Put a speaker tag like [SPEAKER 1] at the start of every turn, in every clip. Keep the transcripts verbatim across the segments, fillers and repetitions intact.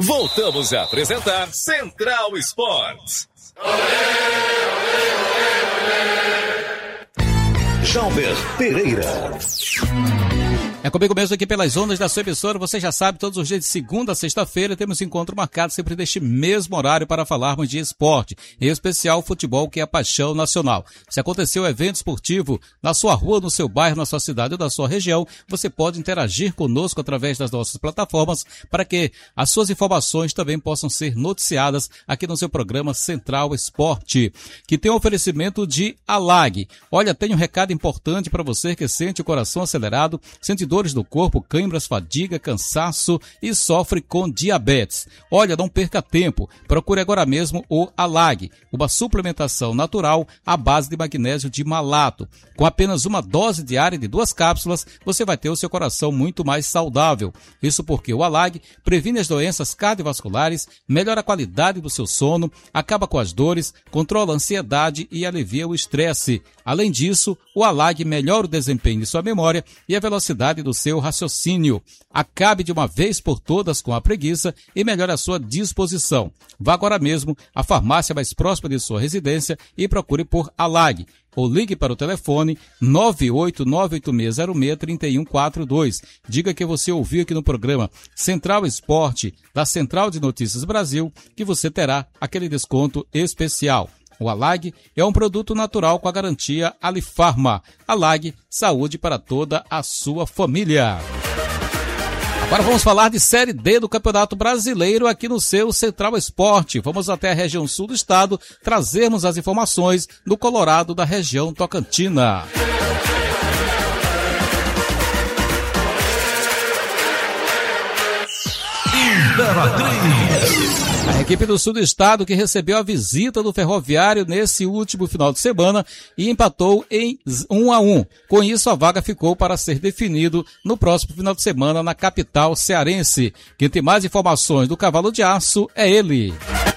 [SPEAKER 1] Voltamos a apresentar Central Esportes. Jalber Pereira.
[SPEAKER 2] É comigo mesmo aqui pelas ondas da sua emissora. Você já sabe, todos os dias de segunda a sexta-feira temos encontro marcado sempre neste mesmo horário para falarmos de esporte, em especial futebol, que é a paixão nacional. Se aconteceu um evento esportivo na sua rua, no seu bairro, na sua cidade ou na sua região, você pode interagir conosco através das nossas plataformas para que as suas informações também possam ser noticiadas aqui no seu programa Central Esporte, que tem um oferecimento de Alag. Olha, tem um recado importante para você que sente o coração acelerado, sente dores do corpo, câimbras, fadiga, cansaço e sofre com diabetes. Olha, não perca tempo. Procure agora mesmo o Alag, uma suplementação natural à base de magnésio de malato. Com apenas uma dose diária de duas cápsulas, você vai ter o seu coração muito mais saudável. Isso porque o Alag previne as doenças cardiovasculares, melhora a qualidade do seu sono, acaba com as dores, controla a ansiedade e alivia o estresse. Além disso, o Alag melhora o desempenho de sua memória e a velocidade do seu raciocínio. Acabe de uma vez por todas com a preguiça e melhore a sua disposição. Vá agora mesmo à farmácia mais próxima de sua residência e procure por Alag. Ou ligue para o telefone nove oito nove oito seis zero seis três um quatro dois. Diga que você ouviu aqui no programa Central Esporte, da Central de Notícias Brasil, que você terá aquele desconto especial. O Alag é um produto natural com a garantia Alifarma. Alag, saúde para toda a sua família. Agora vamos falar de Série D do Campeonato Brasileiro aqui no seu Central Esporte. Vamos até a região sul do estado trazermos as informações do Colorado da região Tocantina. A equipe do sul do estado que recebeu a visita do Ferroviário nesse último final de semana e empatou em um a um. Com isso, a vaga ficou para ser definido no próximo final de semana na capital cearense. Quem tem mais informações do Cavalo de Aço é ele.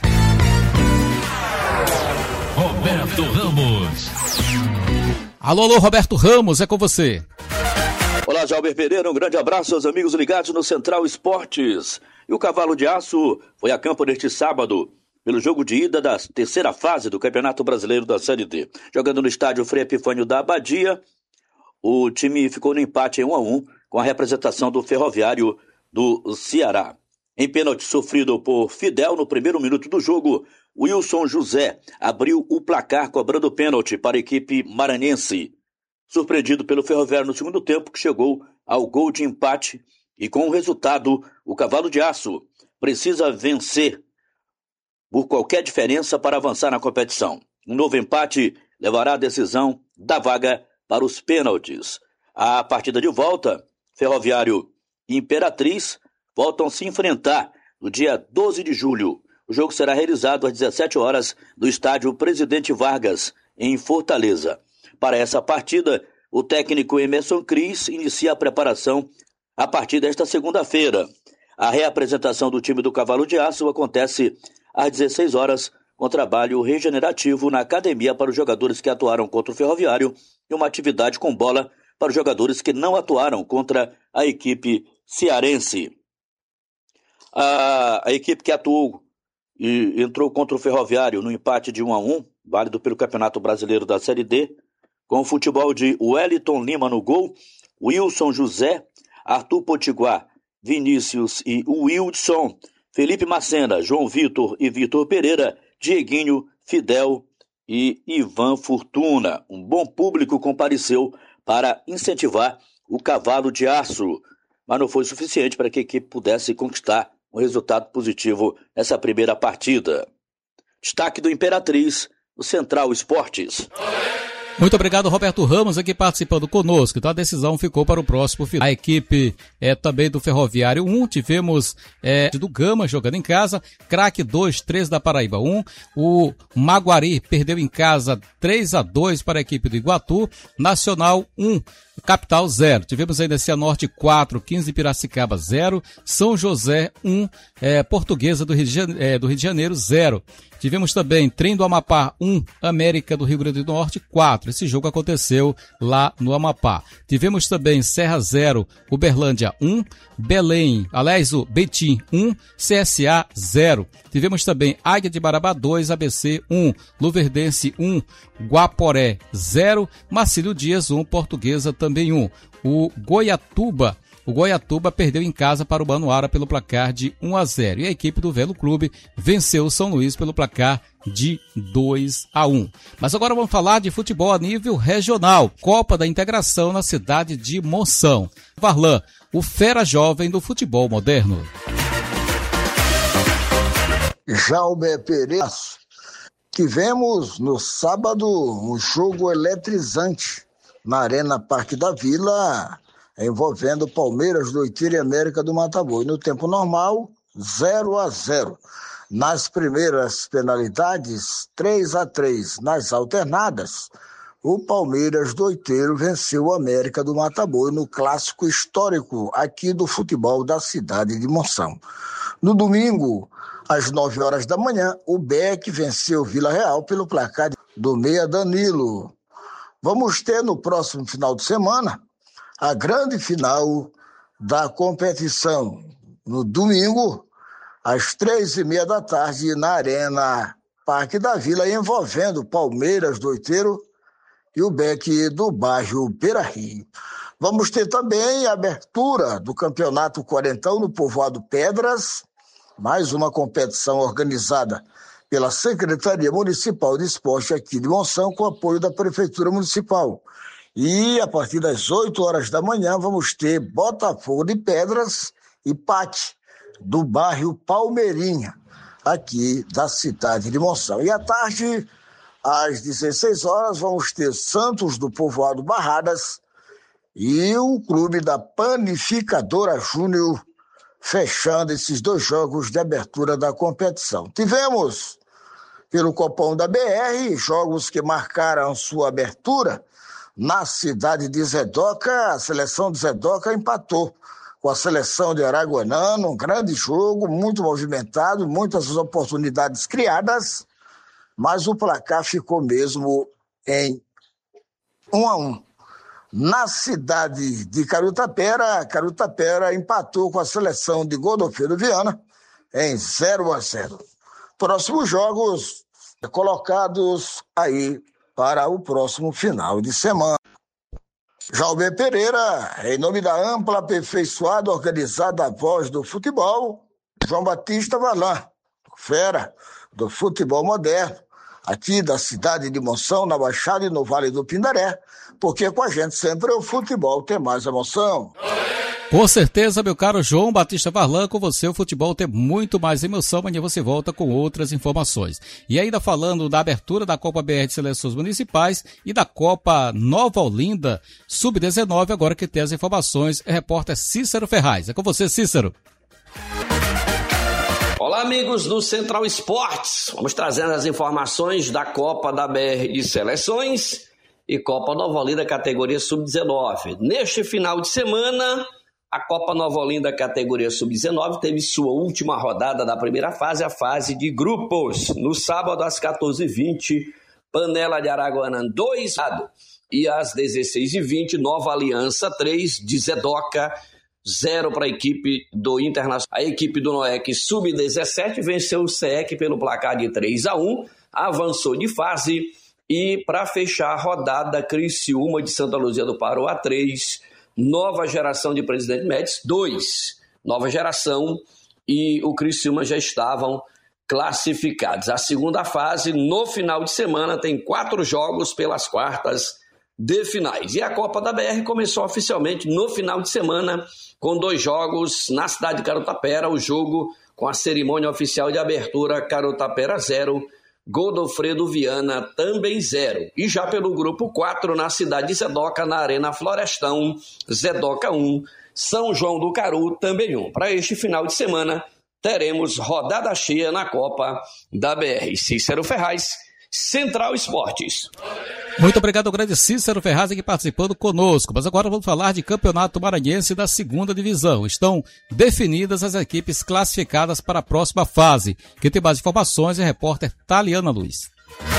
[SPEAKER 1] Roberto Ramos.
[SPEAKER 2] Alô, alô, Roberto Ramos, é com você.
[SPEAKER 3] Olá, Jalber Pereira, um grande abraço aos amigos ligados no Central Esportes. E o Cavalo de Aço foi a campo neste sábado, pelo jogo de ida da terceira fase do Campeonato Brasileiro da Série D. Jogando no estádio Frei Epifânio da Abadia, o time ficou no empate em um a um, com a representação do Ferroviário do Ceará. Em pênalti sofrido por Fidel no primeiro minuto do jogo, Wilson José abriu o placar cobrando pênalti para a equipe maranhense. Surpreendido pelo Ferroviário no segundo tempo, que chegou ao gol de empate, e com o resultado, o Cavalo de Aço precisa vencer por qualquer diferença para avançar na competição. Um novo empate levará a decisão da vaga para os pênaltis. A partida de volta, Ferroviário e Imperatriz voltam a se enfrentar no dia doze de julho. O jogo será realizado às dezessete horas no estádio Presidente Vargas, em Fortaleza. Para essa partida, o técnico Emerson Cris inicia a preparação a partir desta segunda-feira. A reapresentação do time do Cavalo de Aço acontece às dezesseis horas, com trabalho regenerativo na academia para os jogadores que atuaram contra o Ferroviário e uma atividade com bola para os jogadores que não atuaram contra a equipe cearense. A, a equipe que atuou e entrou contra o Ferroviário no empate de um a um, válido pelo Campeonato Brasileiro da Série D, com o futebol de Wellington Lima no gol, Wilson José, Arthur Potiguar, Vinícius e Wilson, Felipe Macena, João Vitor e Vitor Pereira, Dieguinho, Fidel e Ivan Fortuna. Um bom público compareceu para incentivar o Cavalo de Aço, mas não foi suficiente para que a equipe pudesse conquistar um resultado positivo nessa primeira partida. Destaque do Imperatriz, no Central Esportes.
[SPEAKER 2] Muito obrigado, Roberto Ramos, aqui participando conosco. Então a decisão ficou para o próximo final. A equipe é também do Ferroviário um, tivemos é, do Gama jogando em casa, Craque dois, três da Paraíba um, o Maguari perdeu em casa três a dois para a equipe do Iguatu, Nacional um, Capital zero. Tivemos ainda Cianorte quatro, quinze Piracicaba zero, São José um, é, Portuguesa do Rio, de Janeiro, é, do Rio de Janeiro zero. Tivemos também Trem do Amapá um, América do Rio Grande do Norte quatro. Esse jogo aconteceu lá no Amapá. Tivemos também Serra zero, Uberlândia um, Belém, aliás o Betim um, C S A zero. Tivemos também Águia de Marabá dois, A B C um, Luverdense um, Guaporé zero, Marcílio Dias um, Portuguesa também um. O Goiatuba O Goiatuba perdeu em casa para o Banuara pelo placar de um a zero. E a equipe do Velo Clube venceu o São Luís pelo placar de dois a um. Mas agora vamos falar de futebol a nível regional. Copa da Integração na cidade de Monção. Varlan, o fera jovem do futebol moderno.
[SPEAKER 4] Jalber Pereira, tivemos no sábado um jogo eletrizante na Arena Parque da Vila, envolvendo Palmeiras do Oitier e América do Mataboí. No tempo normal, zero a zero. Nas primeiras penalidades, três a três. Nas alternadas, o Palmeiras do Oitier venceu o América do Mataboí no clássico histórico aqui do futebol da cidade de Monção. No domingo, às nove horas da manhã, o B E C venceu Vila Real pelo placar do meia Danilo. Vamos ter no próximo final de semana a grande final da competição, no domingo, às três e meia da tarde, na Arena Parque da Vila, envolvendo Palmeiras do Oiteiro e o B E C do bairro Beira-Rio. Vamos ter também a abertura do Campeonato Quarentão no povoado Pedras, mais uma competição organizada pela Secretaria Municipal de Esporte aqui de Monção, com apoio da Prefeitura Municipal. E a partir das oito horas da manhã vamos ter Botafogo de Pedras e P A C do bairro Palmeirinha, aqui da cidade de Monção. E à tarde, às dezesseis horas, vamos ter Santos do povoado Barradas e o clube da Panificadora Júnior fechando esses dois jogos de abertura da competição. Tivemos, pelo Copom da B R, jogos que marcaram sua abertura. Na cidade de Zedoca, a seleção de Zedoca empatou com a seleção de Araguanã, um grande jogo, muito movimentado, muitas oportunidades criadas, mas o placar ficou mesmo em um a um. Na cidade de Carutapera, Carutapera empatou com a seleção de Godofredo Viana em zero a zero. Próximos jogos colocados aí para o próximo final de semana. Jalber Pereira, em nome da ampla, aperfeiçoada, organizada Voz do Futebol, João Batista Varlan, fera do futebol moderno, aqui da cidade de Monção, na Baixada e no Vale do Pindaré, porque com a gente sempre o futebol tem mais emoção.
[SPEAKER 2] Com certeza, meu caro João Batista Varlan, com você o futebol tem muito mais emoção. Amanhã você volta com outras informações. E ainda falando da abertura da Copa B R de Seleções Municipais e da Copa Nova Olinda sub dezenove, agora que tem as informações, é repórter Cícero Ferraz. É com você, Cícero.
[SPEAKER 5] Olá, amigos do Central Esportes. Vamos trazendo as informações da Copa da B R de Seleções e Copa Nova Olinda categoria sub dezenove. Neste final de semana, a Copa Nova Olinda categoria sub dezenove teve sua última rodada da primeira fase, a fase de grupos. No sábado, às quatorze e vinte, Panela de Araguanã dois, e às dezesseis e vinte, Nova Aliança três, de Zedoca zero para a equipe do Internacional. A equipe do Noec sub dezessete venceu o C E C pelo placar de três a um, avançou de fase e, para fechar a rodada, Criciúma de Santa Luzia do Pará três, Nova Geração de Presidente Médici dois. Nova Geração e o Criciúma já estavam classificados. A segunda fase, no final de semana, tem quatro jogos pelas quartas de finais. E a Copa da B R começou oficialmente no final de semana com dois jogos na cidade de Carutapera, o jogo com a cerimônia oficial de abertura, Carutapera zero, Godofredo Viana também zero. E já pelo grupo quatro, na cidade de Zedoca, na Arena Florestão, Zedoca um, São João do Caru também um. Para este final de semana, teremos rodada cheia na Copa da B R. Cícero Ferraz, Central Esportes.
[SPEAKER 2] Muito obrigado ao grande Cícero Ferraz que participando conosco. Mas agora vamos falar de Campeonato Maranhense da segunda divisão. Estão definidas as equipes classificadas para a próxima fase. Quem tem mais informações é a repórter Taliana Luiz.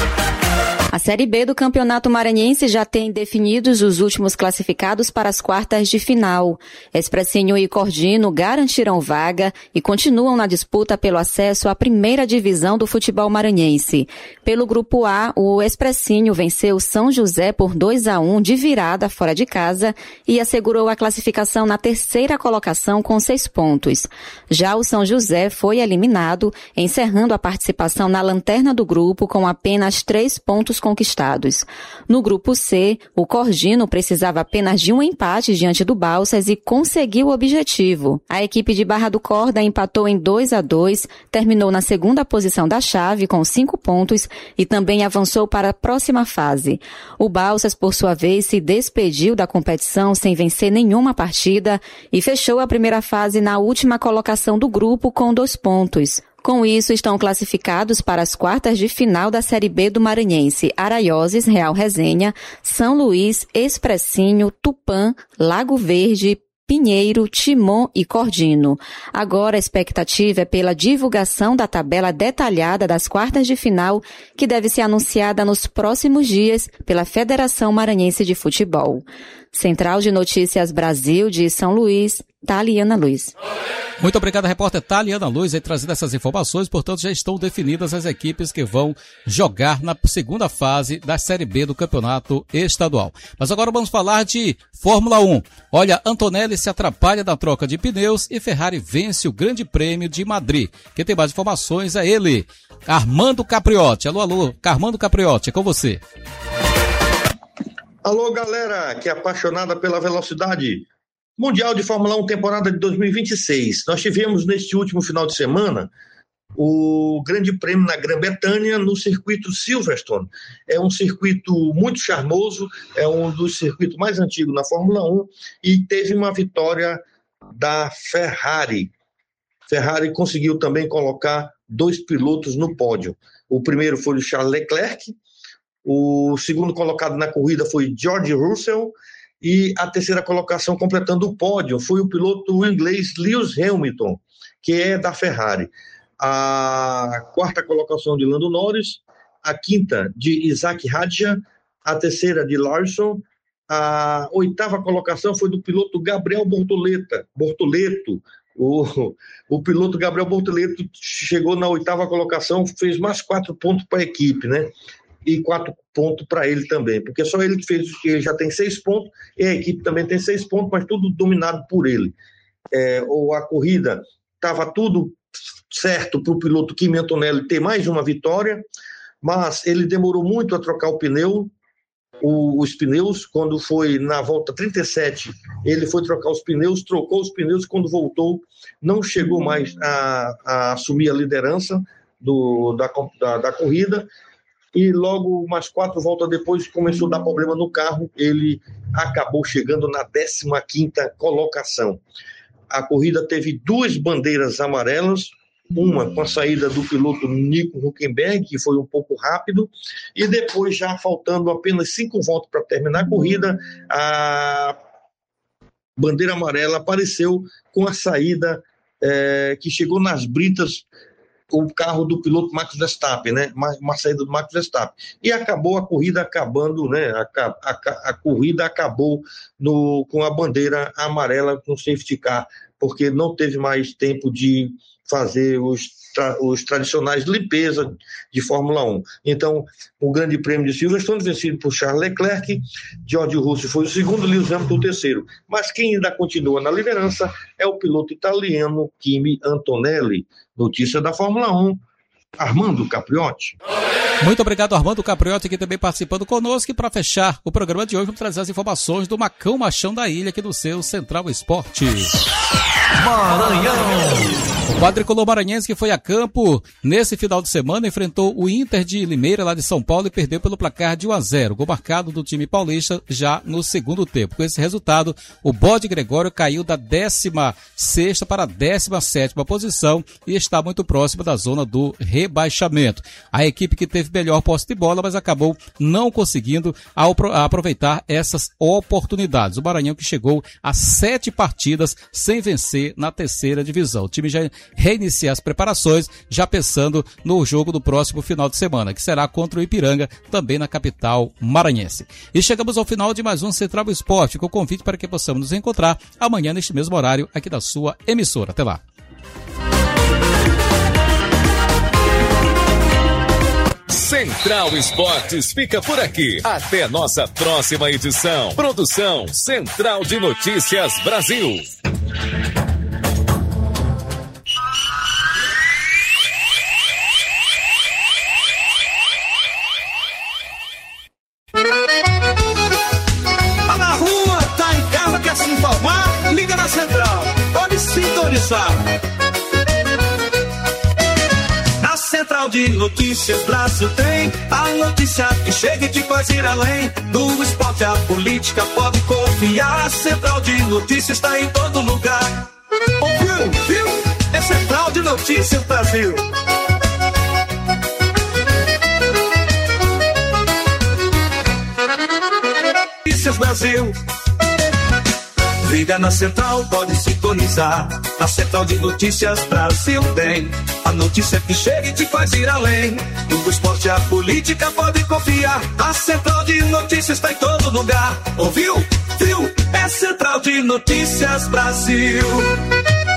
[SPEAKER 6] A Série B do Campeonato Maranhense já tem definidos os últimos classificados para as quartas de final. Expressinho e Cordino garantiram vaga e continuam na disputa pelo acesso à primeira divisão do futebol maranhense. Pelo Grupo A, o Expressinho venceu São José por dois a um de virada fora de casa e assegurou a classificação na terceira colocação com seis pontos. Já o São José foi eliminado, encerrando a participação na lanterna do grupo com apenas três pontos conquistados. No grupo C, o Cordino precisava apenas de um empate diante do Balsas e conseguiu o objetivo. A equipe de Barra do Corda empatou em dois a dois, terminou na segunda posição da chave com cinco pontos e também avançou para a próxima fase. O Balsas, por sua vez, se despediu da competição sem vencer nenhuma partida e fechou a primeira fase na última colocação do grupo com dois pontos. Com isso, estão classificados para as quartas de final da Série B do Maranhense Araioses, Real Resenha, São Luís, Expressinho, Tupã, Lago Verde, Pinheiro, Timon e Cordino. Agora a expectativa é pela divulgação da tabela detalhada das quartas de final, que deve ser anunciada nos próximos dias pela Federação Maranhense de Futebol. Central de Notícias Brasil de São Luís, Taliana Luiz.
[SPEAKER 2] Muito obrigado, repórter Taliana Luiz, aí trazendo essas informações. Portanto, já estão definidas as equipes que vão jogar na segunda fase da Série B do Campeonato Estadual. Mas agora vamos falar de Fórmula um. Olha, Antonelli se atrapalha na troca de pneus e Ferrari vence o Grande Prêmio de Madrid. Quem tem mais informações é ele, Armando Capriotti. Alô, alô, Armando Capriotti, é com você.
[SPEAKER 7] Alô, galera que é apaixonada pela velocidade. Mundial de Fórmula um, temporada de dois mil e vinte e seis. Nós tivemos neste último final de semana o Grande Prêmio na Grã-Bretanha no circuito Silverstone. É um circuito muito charmoso, é um dos circuitos mais antigos na Fórmula um e teve uma vitória da Ferrari. Ferrari conseguiu também colocar dois pilotos no pódio. O primeiro foi o Charles Leclerc, o segundo colocado na corrida foi George Russell, e a terceira colocação completando o pódio foi o piloto inglês Lewis Hamilton, que é da Ferrari. A quarta colocação de Lando Norris, a quinta de Isaac Hadjar, a terceira de Larson, a oitava colocação foi do piloto Gabriel Bortoletta, Bortoleto. O, o piloto Gabriel Bortoleto chegou na oitava colocação, fez mais quatro pontos para a equipe, né? E quatro pontos para ele também, porque só ele que fez, ele já tem seis pontos, e a equipe também tem seis pontos, mas tudo dominado por ele. É, ou a corrida estava tudo certo para o piloto Kimi Antonelli ter mais uma vitória, mas ele demorou muito a trocar o pneu, o, os pneus, quando foi na volta trinta e sete, ele foi trocar os pneus, trocou os pneus, quando voltou, não chegou mais a, a assumir a liderança do, da, da, da corrida, e logo umas quatro voltas depois começou a dar problema no carro, ele acabou chegando na décima quinta colocação. A corrida teve duas bandeiras amarelas, uma com a saída do piloto Nico Hülkenberg, que foi um pouco rápido, e depois, já faltando apenas cinco voltas para terminar a corrida, a bandeira amarela apareceu com a saída é, que chegou nas britas, o carro do piloto Max Verstappen, né? Uma saída do Max Verstappen. E acabou a corrida acabando, né? A, a, a corrida acabou no, com a bandeira amarela com safety car, porque não teve mais tempo de fazer os, tra, os tradicionais limpeza de Fórmula um. Então, o Grande Prêmio de Silverstone, vencido por Charles Leclerc, George Russell foi o segundo, Lewis Hamilton o terceiro. Mas quem ainda continua na liderança é o piloto italiano Kimi Antonelli. Notícia da Fórmula um, Armando Capriotti.
[SPEAKER 2] Muito obrigado, Armando Capriotti, aqui também participando conosco. E para fechar o programa de hoje, vamos trazer as informações do Macão Machão da Ilha, aqui do seu Central Esportes.
[SPEAKER 1] Maranhão.
[SPEAKER 2] O quadricolor maranhense que foi a campo nesse final de semana enfrentou o Inter de Limeira lá de São Paulo e perdeu pelo placar de um a zero. Gol marcado do time paulista já no segundo tempo. Com esse resultado, o Bode Gregório caiu da décima sexta para a décima sétima posição e está muito próximo da zona do rebaixamento. A equipe que teve melhor posse de bola, mas acabou não conseguindo aproveitar essas oportunidades. O Maranhão que chegou a sete partidas sem vencer na terceira divisão. O time já reinicia as preparações, já pensando no jogo do próximo final de semana, que será contra o Ipiranga, também na capital maranhense. E chegamos ao final de mais um Central Esporte, com o convite para que possamos nos encontrar amanhã neste mesmo horário aqui da sua emissora. Até lá.
[SPEAKER 1] Central Esportes fica por aqui. Até nossa próxima edição. Produção Central de Notícias Brasil.
[SPEAKER 8] Tá na rua, tá em casa, quer se informar? Liga na Central, pode sintonizar. Na Central de Notícias Brasil tem a notícia que chega e te faz ir além. Do esporte à política pode confiar. A Central de Notícias está em todo lugar. Ouviu, viu? É Central de Notícias Brasil. Notícias Brasil. Liga na Central, pode sintonizar. Na Central de Notícias Brasil tem a notícia que chega e te faz ir além. Do esporte à política pode confiar. A Central de Notícias está em todo lugar. Ouviu? Viu? É Central de Notícias Brasil.